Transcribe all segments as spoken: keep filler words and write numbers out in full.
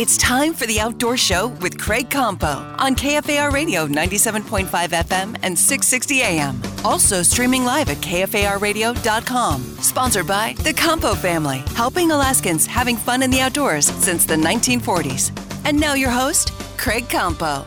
It's time for the Outdoor Show with Craig Campo on K F A R Radio ninety-seven point five F M and six sixty A M. Also streaming live at K F A R radio dot com. Sponsored by the Campo family, helping Alaskans having fun in the outdoors since the nineteen forties. And now your host, Craig Campo.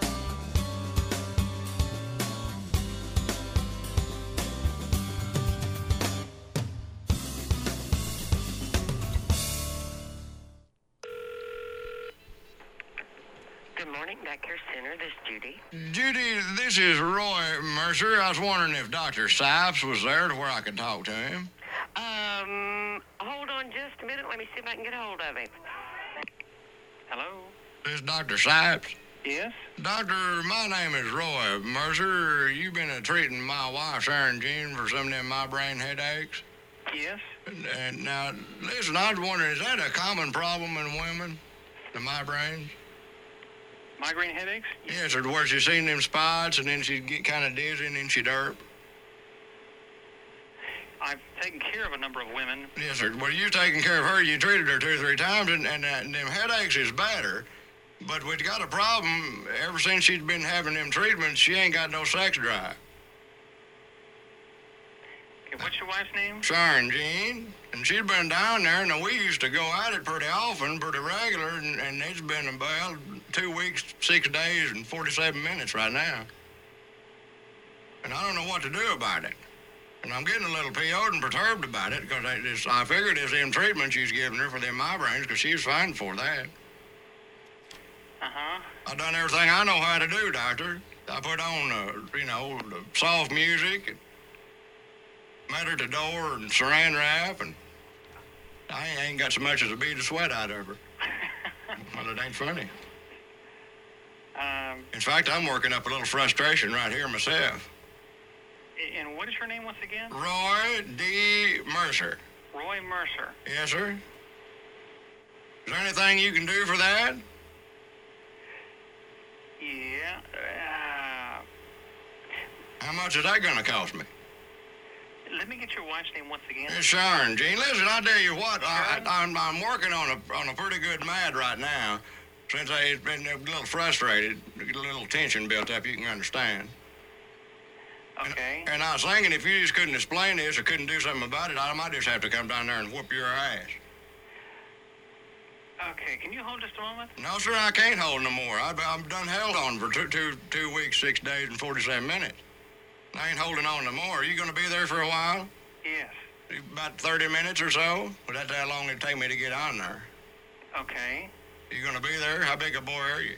Good morning, Back Care Center. This is Judy. Judy, this is Roy Mercer. I was wondering if Doctor Sipes was there to where I could talk to him. Um, hold on just a minute. Let me see if I can get a hold of him. Hello? This is Doctor Sipes. Yes? Doctor, my name is Roy Mercer. You've been uh, treating my wife, Sharon Jean, for some of them migraine headaches. Yes? And, and now, listen, I was wondering, is that a common problem in women, the migraines? Migraine headaches? Yes, or where she's seen them spots and then she'd get kind of dizzy and then she'd derp. I've taken care of a number of women. Yes, sir. Well, you taking care of her. You treated her two or three times, and, and, uh, and them headaches is better. But we've got a problem. Ever since she's been having them treatments, she ain't got no sex drive. Okay, what's your wife's name? Sharon Jean. And she's been down there, and we used to go at it pretty often, pretty regular, and, and it's been about two weeks, six days, and forty-seven minutes right now. And I don't know what to do about it. And I'm getting a little P O'd and perturbed about it, because I, just, I figured it's them treatments she's giving her for them migraines, because she was fine for that. Uh-huh. I done everything I know how to do, doctor. I put on, uh, you know, the soft music, and met her at the door, and saran wrap, and I ain't got so much as a bead of sweat out of her. Well, it ain't funny. Um, In fact, I'm working up a little frustration right here myself. and what is your name once again? Roy D. Mercer. Roy Mercer. Yes, sir. Is there anything you can do for that? Yeah. Uh, How much is that going to cost me? let me get your wife's name once again. It's Sharon, Jean. Listen, I'll tell you what. I, I, I'm, I'm working on a on a pretty good mad right now. Since I've been a little frustrated, a little tension built up, you can understand. Okay. And, and I was thinking if you just couldn't explain this or couldn't do something about it, I might just have to come down there and whoop your ass. Okay, can you hold just a moment? No, sir, I can't hold no more. I've, I've done held on for two, two, two weeks, six days, and forty-seven minutes. I ain't holding on no more. Are you going to be there for a while? Yes. About thirty minutes or so? Well, that's how long it'd take me to get on there. Okay. You going to be there? How big a boy are you?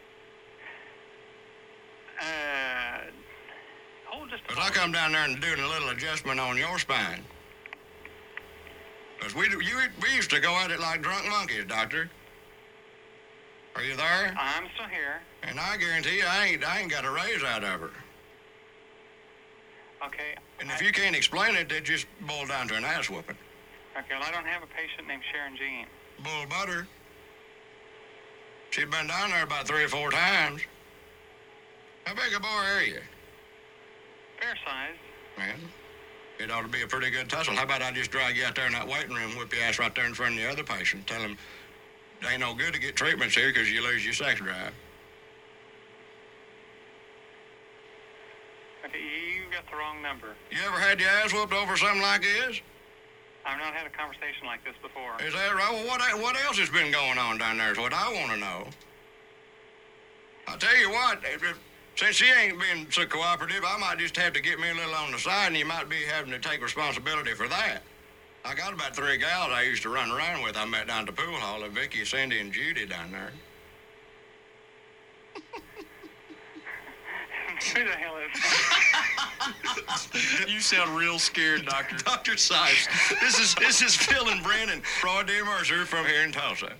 Uh, hold just a Because I moment. come down there and do a little adjustment on your spine. Because we, do- you, we used to go at it like drunk monkeys, doctor. Are you there? I'm still here. And I guarantee you, I ain't, I ain't got a raise out of her. Okay. And if I- you can't explain it, it just boils down to an ass whooping. Okay, well, I don't have a patient named Sharon Jean. Bull butter. She's been down there about three or four times. How big a boy are you? Fair size. Man, it ought to be a pretty good tussle. How about I just drag you out there in that waiting room, whip your ass right there in front of the other patient, tell him it ain't no good to get treatments here because you lose your sex drive. Okay, you got the wrong number. You ever had your ass whooped over something like this? I've not had a conversation like this before. Is that right? Well, what, what else has been going on down there is what I want to know. I'll tell you what, if, if, since she ain't been so cooperative, I might just have to get me a little on the side, and you might be having to take responsibility for that. I got about three gals I used to run around with. I met down at the pool hall, and Vicky, Cindy, and Judy down there. Who the hell is You sound real scared, Doctor. Doctor Sipes, this is this is Phil and Brandon, Roy D. Mercer from here in Tulsa.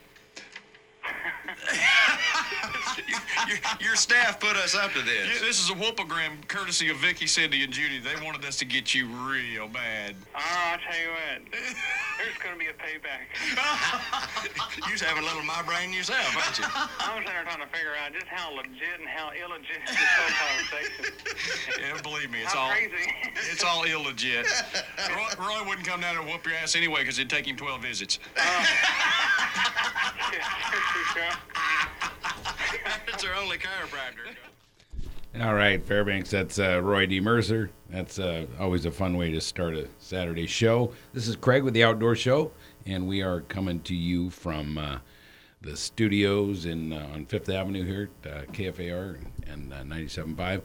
your, your staff put us up to Yeah, this. this is a whoopogram courtesy of Vicky, Cindy, and Judy. They wanted us to get you real bad. Oh, I'll tell you what. There's going to be a payback. You're having a little migraine yourself, aren't you? I was there trying to figure out just how legit and how illegit this whole conversation. Yeah, believe me, it's How all crazy. it's all illegit. Roy, Roy wouldn't come down and whoop your ass anyway because it'd take him twelve visits. Uh, It's our only chiropractor. All right, Fairbanks, that's uh, Roy D. Mercer. That's uh, always a fun way to start a Saturday show. This is Craig with the Outdoor Show, and we are coming to you from uh, the studios in uh, on Fifth Avenue here at uh, K F A R and uh, ninety-seven point five.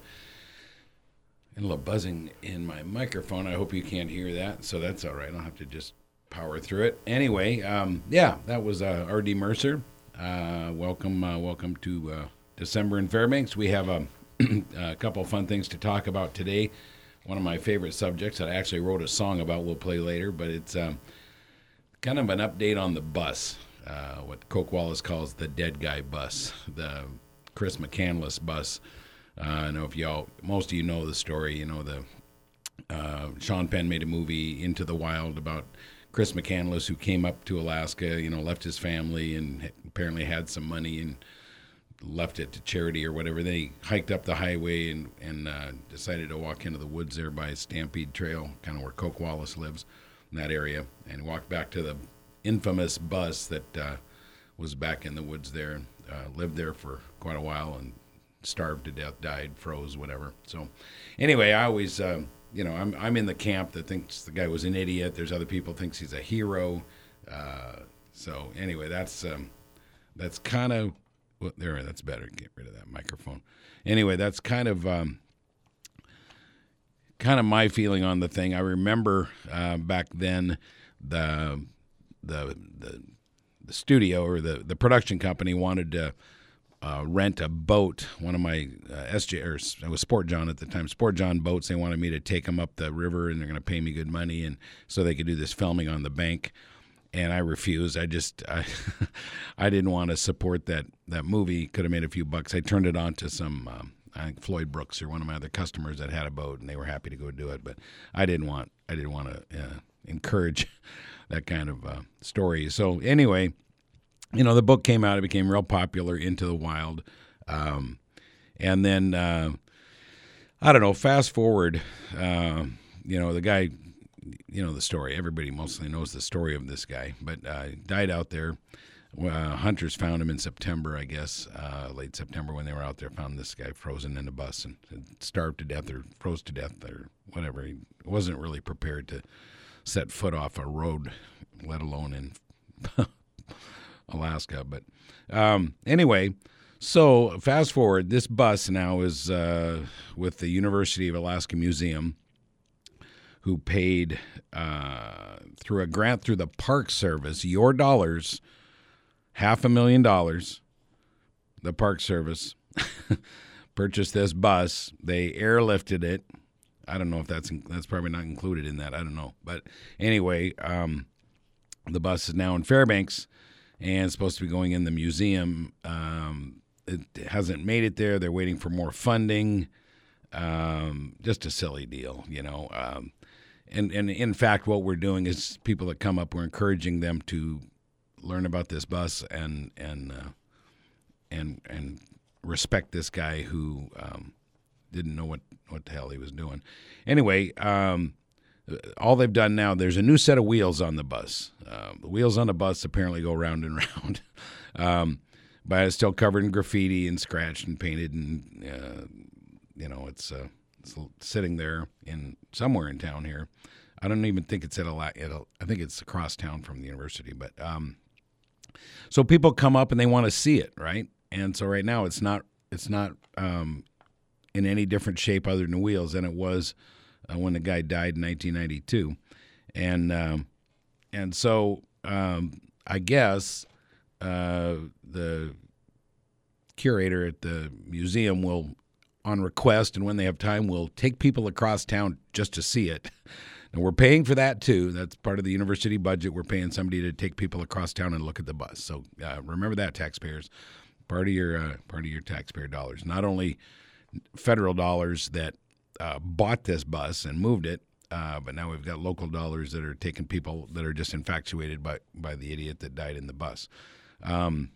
And a little buzzing in my microphone. I hope you can't hear that, so that's all right. I'll have to just power through it. Anyway, um, yeah, that was uh, R D. Mercer. Uh, welcome, uh, welcome to uh, December in Fairbanks. We have a a couple of fun things to talk about today. One of my favorite subjects that I actually wrote a song about we'll play later, but it's um, kind of an update on the bus, uh, what Coke Wallace calls the dead guy bus, the Chris McCandless bus. Uh, I know if y'all, most of you know the story, you know, the uh, Sean Penn made a movie, Into the Wild, about Chris McCandless, who came up to Alaska, you know, left his family and apparently had some money and left it to charity or whatever. They hiked up the highway and, and uh, decided to walk into the woods there by Stampede Trail, kind of where Coke Wallace lives in that area, and walked back to the infamous bus that uh, was back in the woods there, and uh, lived there for quite a while and starved to death, died, froze, whatever. So anyway, I always, uh, you know, I'm I'm in the camp that thinks the guy was an idiot. There's other people thinks he's a hero. Uh, so anyway, that's um, that's kind of, well, there, that's better. Get rid of that microphone. Anyway, that's kind of um, kind of my feeling on the thing. I remember uh, back then the the the the studio or the, the production company wanted to uh, rent a boat. One of my uh, S J or it was Sport John at the time. Sport John boats. They wanted me to take them up the river, and they're going to pay me good money, and so they could do this filming on the bank. And I refused. I just, I, I didn't want to support that, that movie. Could have made a few bucks. I turned it on to some, um, I think Floyd Brooks or one of my other customers that had a boat, and they were happy to go do it. But I didn't want, I didn't want to uh, encourage that kind of uh, story. So anyway, you know, the book came out. It became real popular, Into the Wild. Um, and then, uh, I don't know, fast forward, uh, you know, the guy, you know the story. Everybody mostly knows the story of this guy, but uh, died out there. Uh, hunters found him in September, I guess, uh, late September when they were out there, found this guy frozen in a bus and, and starved to death or froze to death or whatever. He wasn't really prepared to set foot off a road, let alone in Alaska. But um, anyway, so fast forward, this bus now is uh, with the University of Alaska Museum, who paid uh, through a grant through the Park Service, your dollars, half a million dollars. The Park Service purchased this bus. They airlifted it. I don't know if that's that's probably not included in that. I don't know. But anyway, um, the bus is now in Fairbanks and it's supposed to be going in the museum. Um, it hasn't made it there. They're waiting for more funding. Um, just a silly deal, you know. Um, And, and in fact, what we're doing is people that come up, we're encouraging them to learn about this bus and and uh, and and respect this guy who um, didn't know what, what the hell he was doing. Anyway, um, all they've done now, there's a new set of wheels on the bus. Uh, the wheels on the bus apparently go round and round, um, but it's still covered in graffiti and scratched and painted, and uh, you know it's. Uh, sitting there in somewhere in town here. I don't even think it's at a, at a I think it's across town from the university, but um, so people come up and they want to see it, right? And so right now it's not it's not um, in any different shape other than wheels than it was uh, when the guy died in nineteen ninety-two, and um, and so um, I guess uh, the curator at the museum will, on request and when they have time, will take people across town just to see it. And we're paying for that too. That's part of the university budget. We're paying somebody to take people across town and look at the bus. So uh, remember that, taxpayers. Part of your uh, part of your taxpayer dollars. Not only federal dollars that uh, bought this bus and moved it, uh, but now we've got local dollars that are taking people that are just infatuated by by the idiot that died in the bus. Um,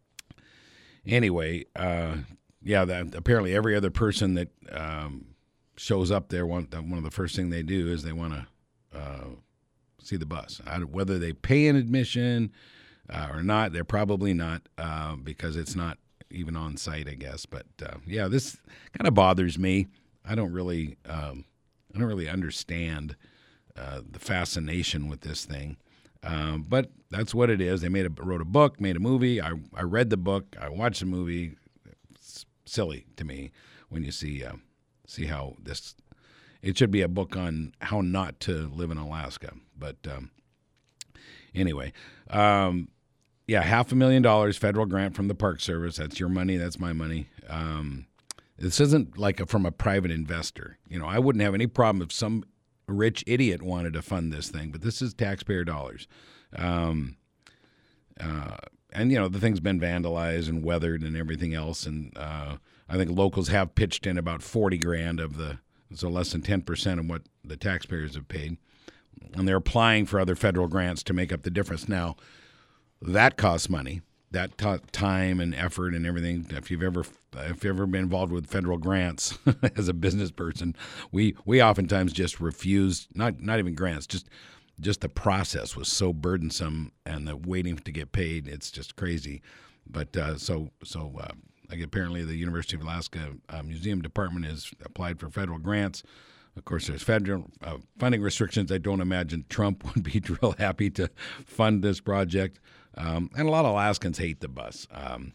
anyway. Uh, Yeah, that, apparently every other person that um, shows up there, one, one of the first thing they do is they want to uh, see the bus. I, whether they pay an admission, uh, or not. They're probably not uh, because it's not even on site, I guess. But uh, yeah, this kind of bothers me. I don't really, um, I don't really understand uh, the fascination with this thing. Um, but that's what it is. They made a wrote a book, made a movie. I I read the book. I watched the movie. It's silly to me when you see uh, see how this. It should be a book on how not to live in Alaska. But um, anyway, um, yeah, half a million dollars federal grant from the Park Service. That's your money. That's my money. Um, this isn't like a, from a private investor. You know, I wouldn't have any problem if some rich idiot wanted to fund this thing, but this is taxpayer dollars. Um, uh, and, you know, the thing's been vandalized and weathered and everything else. And uh, I think locals have pitched in about forty grand of the, so less than ten percent of what the taxpayers have paid. And they're applying for other federal grants to make up the difference. Now, that costs money. That t- time and effort and everything. If you've ever if you've ever been involved with federal grants as a business person, we we oftentimes just refuse. Not not even grants. Just just the process was so burdensome, and the waiting to get paid. It's just crazy. But uh, so so uh, like apparently the University of Alaska uh, Museum Department has applied for federal grants. Of course, there's federal uh, funding restrictions. I don't imagine Trump would be real happy to fund this project. Um, and a lot of Alaskans hate the bus. Um,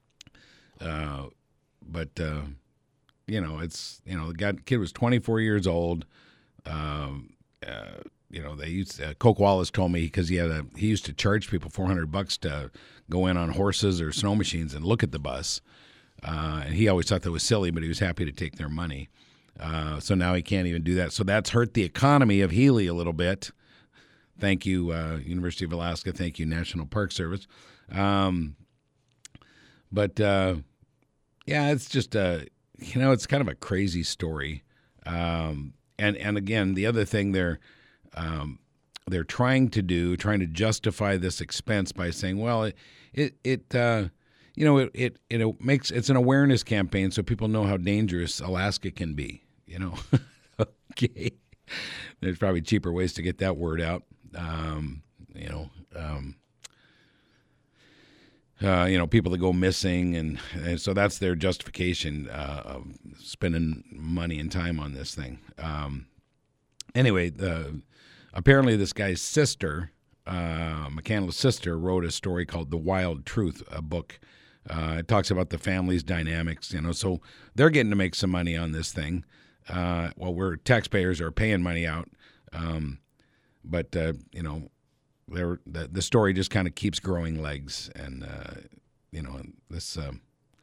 uh, but, uh, you know, it's, you know, the guy, kid was twenty-four years old. Um, uh, you know, they used, uh, Coke Wallace told me because he had a, he used to charge people four hundred bucks to go in on horses or snow machines and look at the bus. Uh, and he always thought that was silly, but he was happy to take their money. Uh, so now he can't even do that. So that's hurt the economy of Healy a little bit. Thank you, uh, University of Alaska. Thank you, National Park Service. Um, but, uh, yeah, it's just, a, you know, it's kind of a crazy story. Um, and, and again, the other thing they're, um, they're trying to do, trying to justify this expense by saying, well, it, it, it uh, you know, it, it, it makes, it's an awareness campaign so people know how dangerous Alaska can be, you know. Okay. There's probably cheaper ways to get that word out. Um, you know, um, uh, you know, people that go missing, and, and so that's their justification uh, of spending money and time on this thing. Um, anyway, the, apparently this guy's sister, uh, McCandless's sister, wrote a story called "The Wild Truth," a book. Uh, it talks about the family's dynamics. You know, so they're getting to make some money on this thing. Uh, well, we're taxpayers are paying money out. Um, But, uh, you know, the, the story just kind of keeps growing legs. And, uh, you know, this um,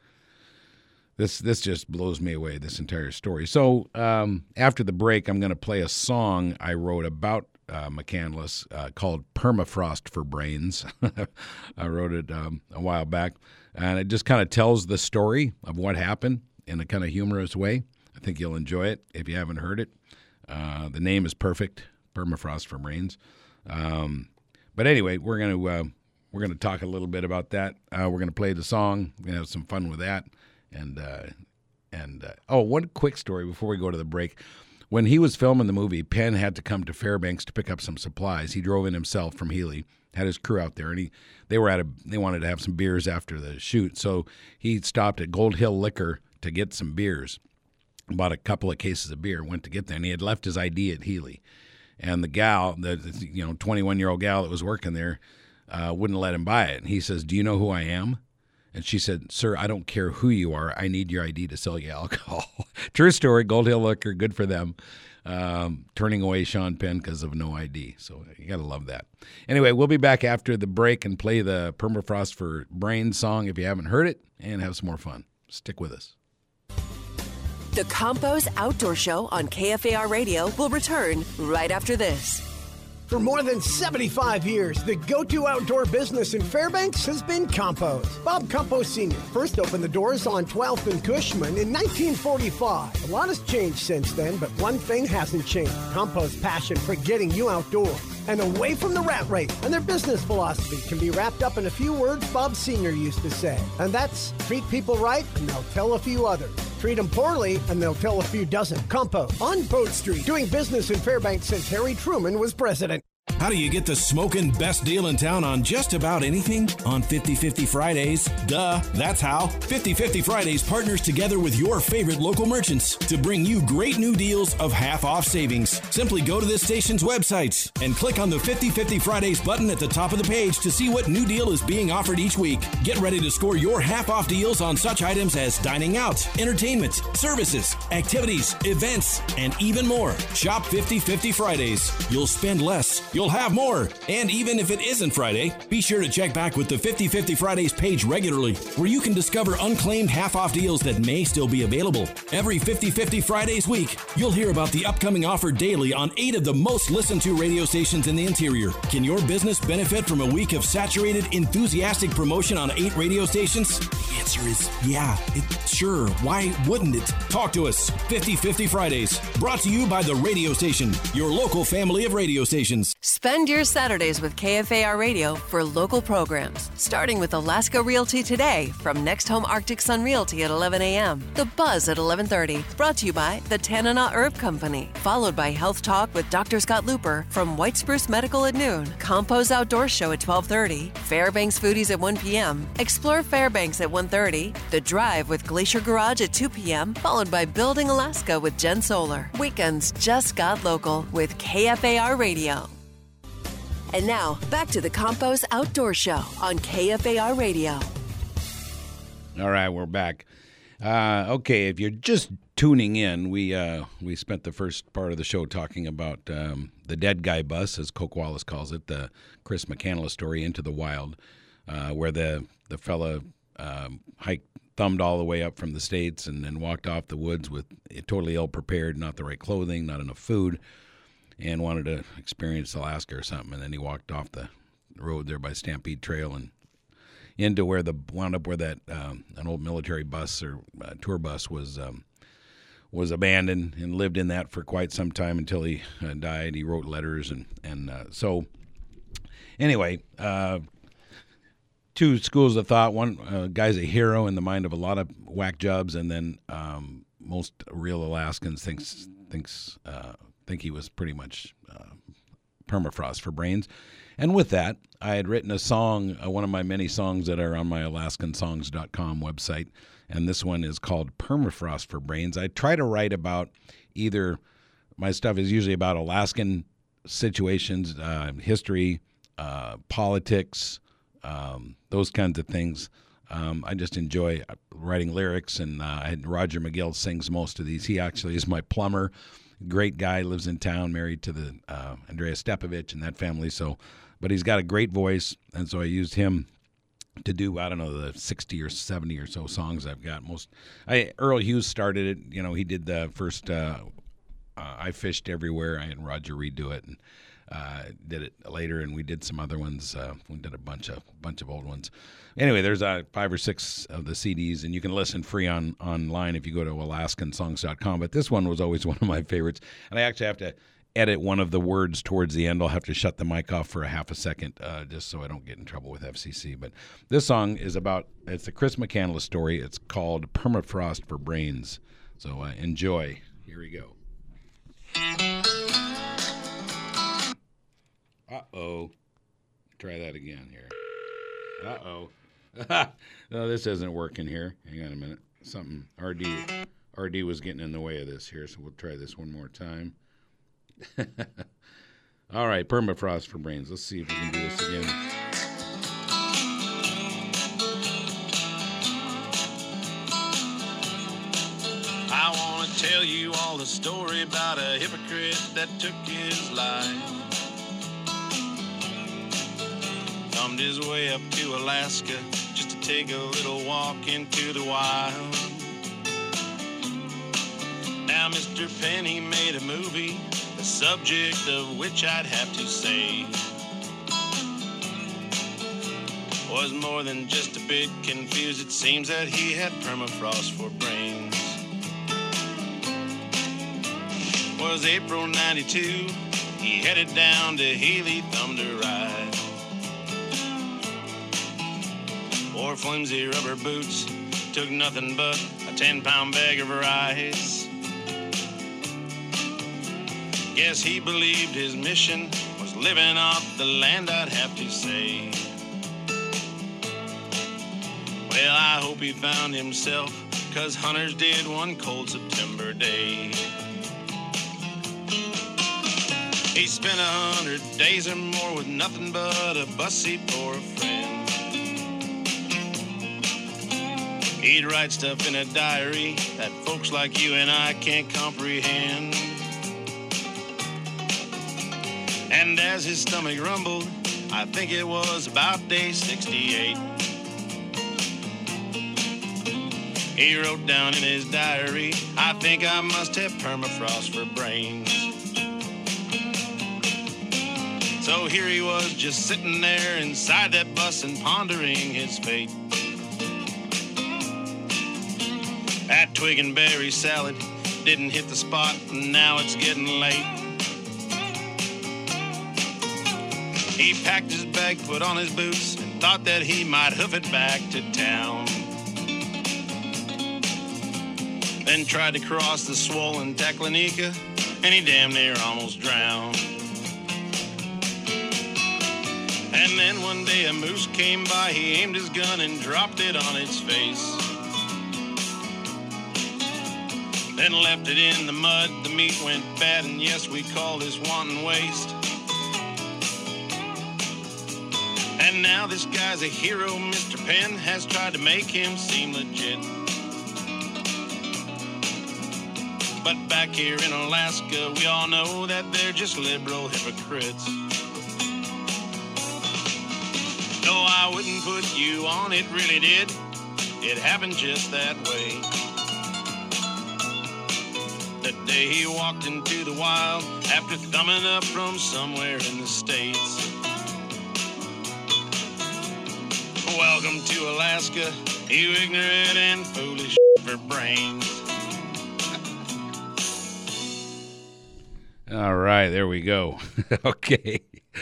this this just blows me away, this entire story. So um, after the break, I'm going to play a song I wrote about uh, McCandless uh, called Permafrost for Brains. I wrote it um, a while back. And it just kind of tells the story of what happened in a kind of humorous way. I think you'll enjoy it if you haven't heard it. Uh, the name is perfect. Permafrost for Brains. Um, but anyway, we're going to uh, we're going to talk a little bit about that. Uh, we're going to play the song. We're going to have some fun with that. And uh, and uh, oh, one quick story before we go to the break. When he was filming the movie, Penn had to come to Fairbanks to pick up some supplies. He drove in himself from Healy, had his crew out there, and he they were at a they wanted to have some beers after the shoot, so he stopped at Gold Hill Liquor to get some beers. Bought a couple of cases of beer, went to get there, and he had left his I D at Healy. And the gal, the you know twenty-one-year-old gal that was working there, uh, wouldn't let him buy it. And he says, "Do you know who I am?" And she said, "Sir, I don't care who you are. I need your I D to sell you alcohol." True story. Gold Hill Liquor, good for them. Um, turning away Sean Penn because of no I D. So you got to love that. Anyway, we'll be back after the break and play the Permafrost for Brains song if you haven't heard it, and have some more fun. Stick with us. The Campos Outdoor Show on K F A R Radio will return right after this. For more than seventy-five years, the go-to outdoor business in Fairbanks has been Campos. Bob Campos Senior first opened the doors on twelfth and Cushman in nineteen forty-five. A lot has changed since then, but one thing hasn't changed. Campos' passion for getting you outdoors and away from the rat race. And their business philosophy can be wrapped up in a few words Bob Senior used to say. And that's, treat people right and they'll tell a few others. Treat them poorly, and they'll tell a few dozen. Campos on Boat Street, doing business in Fairbanks since Harry Truman was president. How do you get the smoking best deal in town on just about anything? On fifty fifty Fridays. Duh, that's how. fifty fifty Fridays partners together with your favorite local merchants to bring you great new deals of half-off savings. Simply go to this station's website and click on the fifty fifty Fridays button at the top of the page to see what new deal is being offered each week. Get ready to score your half-off deals on such items as dining out, entertainment, services, activities, events, and even more. Shop fifty fifty Fridays. You'll spend less. You'll have more. And even if it isn't Friday, be sure to check back with the fifty fifty Fridays page regularly, where you can discover unclaimed half-off deals that may still be available. Every fifty fifty Fridays week, you'll hear about the upcoming offer daily on eight of the most listened to radio stations in the interior. Can your business benefit from a week of saturated, enthusiastic promotion on eight radio stations? The answer is yeah. It, sure. Why wouldn't it? Talk to us. fifty fifty Fridays. Brought to you by the radio station, your local family of radio stations. Spend your Saturdays with K F A R Radio for local programs, starting with Alaska Realty Today from Next Home Arctic Sun Realty at eleven a.m., The Buzz at eleven thirty, brought to you by the Tanana Herb Company, followed by Health Talk with Doctor Scott Looper from White Spruce Medical at noon, Compo's Outdoor Show at twelve thirty, Fairbanks Foodies at one p.m., Explore Fairbanks at one thirty, The Drive with Glacier Garage at two p.m., followed by Building Alaska with Jen Solar. Weekends just got local with K F A R Radio. And now, back to the Compo's Outdoor Show on K F A R Radio. All right, we're back. Uh, okay, if you're just tuning in, we uh, we spent the first part of the show talking about um, the Dead Guy Bus, as Coke Wallace calls it, the Chris McCandless story, Into the Wild, uh, where the, the fella um, hiked, thumbed all the way up from the States and then walked off the woods with totally ill-prepared, not the right clothing, not enough food, and wanted to experience Alaska or something, and then he walked off the road there by Stampede Trail and into where the wound up where that um, an old military bus or uh, tour bus was um, was abandoned, and lived in that for quite some time until he uh, died. He wrote letters and and uh, so anyway, uh, two schools of thought. One uh, guy's a hero in the mind of a lot of whack jobs, and then um, most real Alaskans thinks thinks. Uh, think he was pretty much uh, permafrost for brains. And with that, I had written a song, uh, one of my many songs that are on my Alaskan Songs dot com website, and this one is called Permafrost for Brains. I try to write about either, my stuff is usually about Alaskan situations, uh, history, uh, politics, um, those kinds of things. Um, I just enjoy writing lyrics, and uh, I had Roger McGill sings most of these. He actually is my plumber. Great guy, lives in town, married to the uh, Andrea Stepovich and that family. So, but he's got a great voice, and so I used him to do, I don't know, the sixty or seventy or so songs I've got. Most, I Earl Hughes started it. You know, he did the first uh, uh, I Fished Everywhere. I had Roger redo it, and uh, did it later, and we did some other ones. Uh, we did a bunch of bunch of old ones. Anyway, there's uh, five or six of the C Ds, and you can listen free on online if you go to Alaskan Songs dot com. But this one was always one of my favorites, and I actually have to edit one of the words towards the end. I'll have to shut the mic off for a half a second uh, just so I don't get in trouble with F C C. But this song is about, it's the Chris McCandless story. It's called Permafrost for Brains. So uh, enjoy. Here we go. Uh-oh. Try that again here. Uh-oh. No, this isn't working here. Hang on a minute. Something, R D, R D was getting in the way of this here, so we'll try this one more time. All right, Permafrost for Brains. Let's see if we can do this again. I want to tell you all the story about a hypocrite that took his life. Thumbed his way up to Alaska just to take a little walk into the wild. Now Mister Penny made a movie, the subject of which I'd have to say was more than just a bit confused. It seems that he had permafrost for brains. Was April ninety-two, he headed down to Healy, thumbed a ride. Wore flimsy rubber boots, took nothing but a ten-pound bag of rice. Guess he believed his mission was living off the land, I'd have to say. Well, I hope he found himself, 'cause hunters did one cold September day. He spent a hundred days or more with nothing but a bus seat for a friend. He'd write stuff in a diary that folks like you and I can't comprehend. And as his stomach rumbled, I think it was about day sixty-eight, he wrote down in his diary, I think I must have permafrost for brains. So here he was just sitting there inside that bus and pondering his fate. That twig and berry salad didn't hit the spot, and now it's getting late. He packed his bag, put on his boots, and thought that he might hoof it back to town. Then tried to cross the swollen Taclonica, and he damn near almost drowned. And then one day a moose came by, he aimed his gun and dropped it on its face. Then left it in the mud, the meat went bad, and yes, we call this wanton waste. And now this guy's a hero, Mister Penn has tried to make him seem legit. But back here in Alaska, we all know that they're just liberal hypocrites. No, I wouldn't put you on, it really did. It happened just that way. The day he walked into the wild after thumbing up from somewhere in the States. Welcome to Alaska, you ignorant and foolish for brains. All right, there we go. Okay.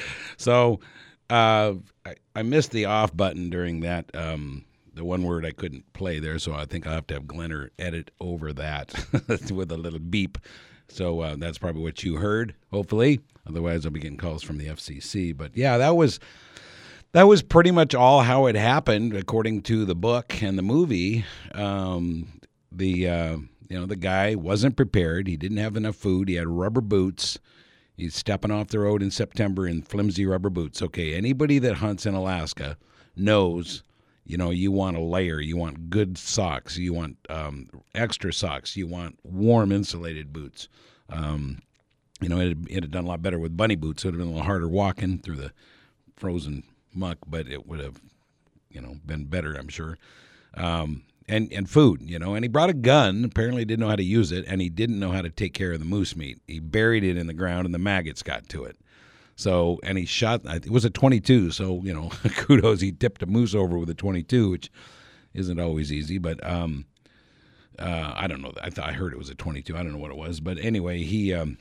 So uh, I, I missed the off button during that, um, the one word I couldn't play there, so I think I'll have to have Glenner edit over that with a little beep. So uh, that's probably what you heard, hopefully. Otherwise, I'll be getting calls from the F C C. But, yeah, that was that was pretty much all how it happened, according to the book and the movie. Um, the uh, you know the guy wasn't prepared. He didn't have enough food. He had rubber boots. He's stepping off the road in September in flimsy rubber boots. Okay, anybody that hunts in Alaska knows. You know, you want a layer, you want good socks, you want um, extra socks, you want warm insulated boots. Um, you know, it it had done a lot better with bunny boots. It would have been a little harder walking through the frozen muck, but it would have, you know, been better, I'm sure. Um, and, and food, you know, and he brought a gun, apparently didn't know how to use it, and he didn't know how to take care of the moose meat. He buried it in the ground, and the maggots got to it. So, and he shot, it was a twenty-two, so, you know, kudos, he tipped a moose over with a twenty-two, which isn't always easy, but um, uh, I don't know, I thought I heard it was a twenty-two, I don't know what it was, but anyway, he, um,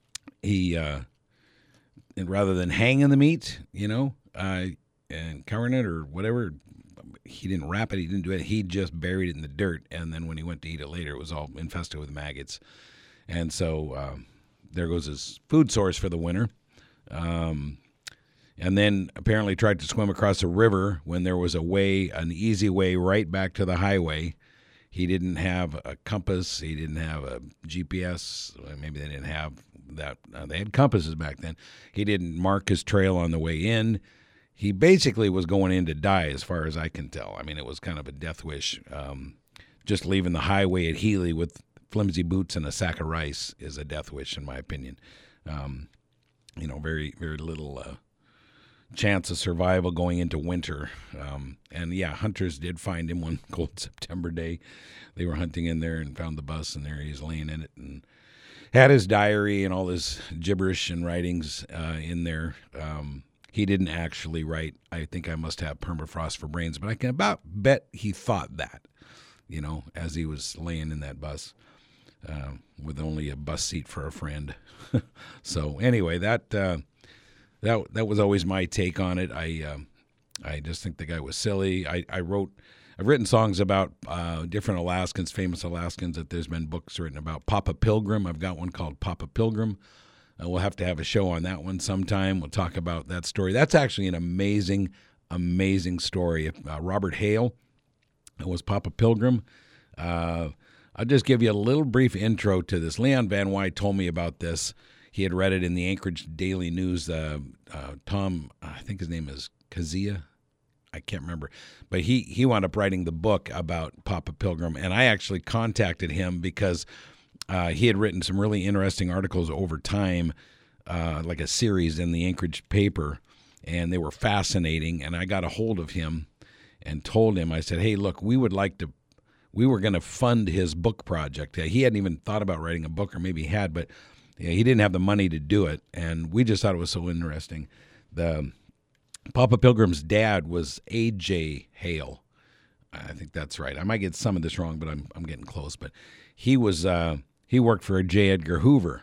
he, uh, and rather than hanging the meat, you know, uh, and covering it or whatever, he didn't wrap it, he didn't do it, he just buried it in the dirt, and then when he went to eat it later, it was all infested with maggots, and so um, there goes his food source for the winter. Um, and then apparently tried to swim across a river when there was a way, an easy way right back to the highway. He didn't have a compass. He didn't have a G P S. Maybe they didn't have that. Uh, they had compasses back then. He didn't mark his trail on the way in. He basically was going in to die as far as I can tell. I mean, it was kind of a death wish. Um, just leaving the highway at Healy with flimsy boots and a sack of rice is a death wish, in my opinion. Um, You know, very, very little uh, chance of survival going into winter. Um, and, yeah, hunters did find him one cold September day. They were hunting in there and found the bus, and there he's laying in it and had his diary and all his gibberish and writings uh, in there. Um, he didn't actually write, I think I must have permafrost for brains, but I can about bet he thought that, you know, as he was laying in that bus. Uh, with only a bus seat for a friend. So anyway, that uh, that that was always my take on it. I uh, I just think the guy was silly. I, I wrote, I've written songs about uh, different Alaskans, famous Alaskans. That there's been books written about Papa Pilgrim. I've got one called Papa Pilgrim. Uh, we'll have to have a show on that one sometime. We'll talk about that story. That's actually an amazing, amazing story. Uh, Robert Hale was Papa Pilgrim. Uh, I'll just give you a little brief intro to this. Leon Van Wy told me about this. He had read it in the Anchorage Daily News. Uh, uh, Tom, I think his name is Kazia. I can't remember. But he, he wound up writing the book about Papa Pilgrim, and I actually contacted him because uh, he had written some really interesting articles over time, uh, like a series in the Anchorage paper, and they were fascinating, and I got a hold of him and told him, I said, hey, look, we would like to, we were going to fund his book project. He hadn't even thought about writing a book, or maybe he had, but yeah, he didn't have the money to do it, and we just thought it was so interesting. The Papa Pilgrim's dad was A J Hale. I think that's right. I might get some of this wrong, but I'm I'm getting close. But he was uh, he worked for J. Edgar Hoover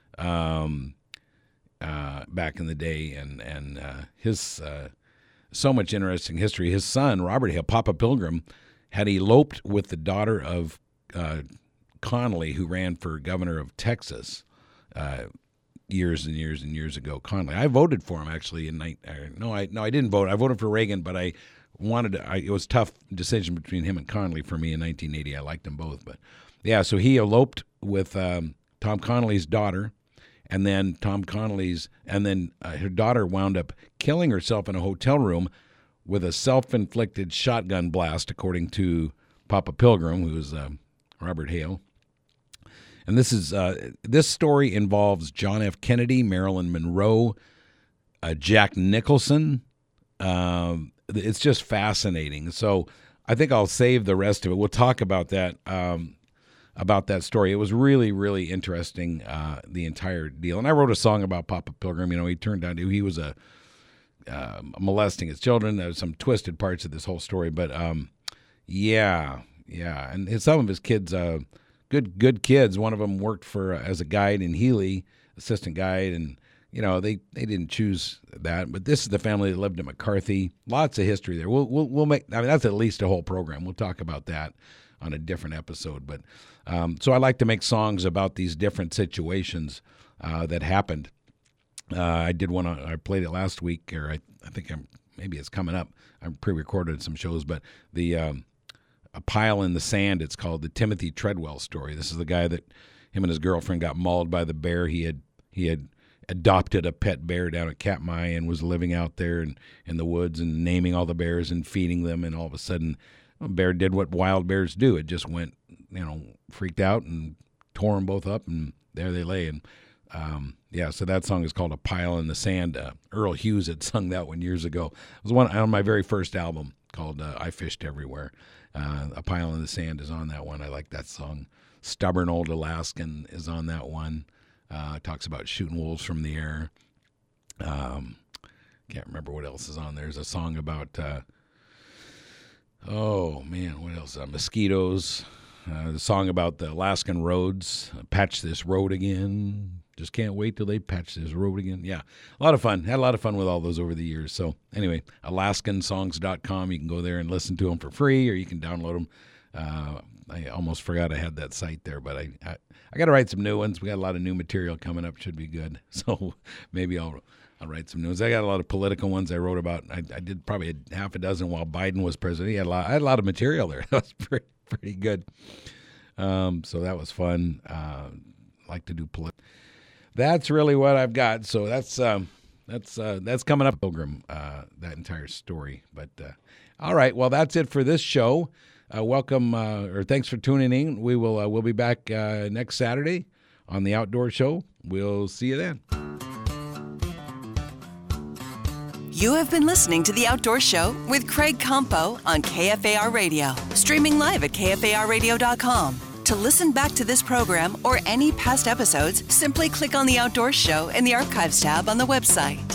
um, uh, back in the day, and and uh, his uh, so much interesting history. His son Robert Hale, Papa Pilgrim, had eloped with the daughter of uh, Connally, who ran for governor of Texas. Uh, years and years and years ago, Connally. I voted for him actually in night. No, I no, I didn't vote. I voted for Reagan, but I wanted to. I, it was a tough decision between him and Connally for me in nineteen eighty. I liked them both, but yeah. So he eloped with um, Tom Connally's daughter, and then Tom Connally's, and then uh, her daughter wound up killing herself in a hotel room with a self-inflicted shotgun blast, according to Papa Pilgrim, who was uh, Robert Hale. And this is uh, this story involves John F. Kennedy, Marilyn Monroe, uh, Jack Nicholson. Um, it's just fascinating. So I think I'll save the rest of it. We'll talk about that um, about that story. It was really, really interesting, uh, the entire deal. And I wrote a song about Papa Pilgrim. You know, he turned out he was a uh, molesting his children. There's some twisted parts of this whole story, but um, yeah, yeah. And his, some of his kids. Uh, Good, good kids. One of them worked for uh, as a guide in Healy, assistant guide, and you know they, they didn't choose that. But this is the family that lived in McCarthy. Lots of history there. We'll we'll we'll make. I mean, that's at least a whole program. We'll talk about that on a different episode. But um, so I like to make songs about these different situations uh, that happened. Uh, I did one. On, I played it last week, or I, I think I'm maybe it's coming up. I pre-recorded some shows, but the. Um, A Pile in the Sand, it's called, the Timothy Treadwell story. This is the guy that him and his girlfriend got mauled by the bear. He had he had adopted a pet bear down at Katmai and was living out there in, in the woods and naming all the bears and feeding them. And all of a sudden, a bear did what wild bears do. It just went, you know, freaked out and tore them both up, and there they lay. And um, yeah, so that song is called A Pile in the Sand. Uh, Earl Hughes had sung that one years ago. It was one on my very first album called uh, I Fished Everywhere. Uh, A Pile in the Sand is on that one. I like that song. Stubborn Old Alaskan is on that one. Uh, talks about shooting wolves from the air. Um, can't remember what else is on there. There's a song about, uh, oh, man, what else? Uh, mosquitoes. Uh, the song about the Alaskan roads. Uh, patch this road again. Just can't wait till they patch this road again. Yeah, a lot of fun. Had a lot of fun with all those over the years. So anyway, Alaskan songs dot com. You can go there and listen to them for free, or you can download them. Uh, I almost forgot I had that site there, but I I, I got to write some new ones. We got a lot of new material coming up. Should be good. So maybe I'll I'll write some new ones. I got a lot of political ones I wrote about. I, I did probably a half a dozen while Biden was president. He had a lot, I had a lot of material there. That was pretty, pretty good. Um, so that was fun. Uh, like to do political. That's really what I've got. So that's um, that's uh, that's coming up, Pilgrim. Uh, that entire story. But uh, all right, well, that's it for this show. Uh, welcome uh, or thanks for tuning in. We will uh, we'll be back uh, next Saturday on the Outdoor Show. We'll see you then. You have been listening to The Outdoor Show with Craig Campo on K F A R Radio, streaming live at K F A R radio dot com. To listen back to this program or any past episodes, simply click on The Outdoor Show in the Archives tab on the website.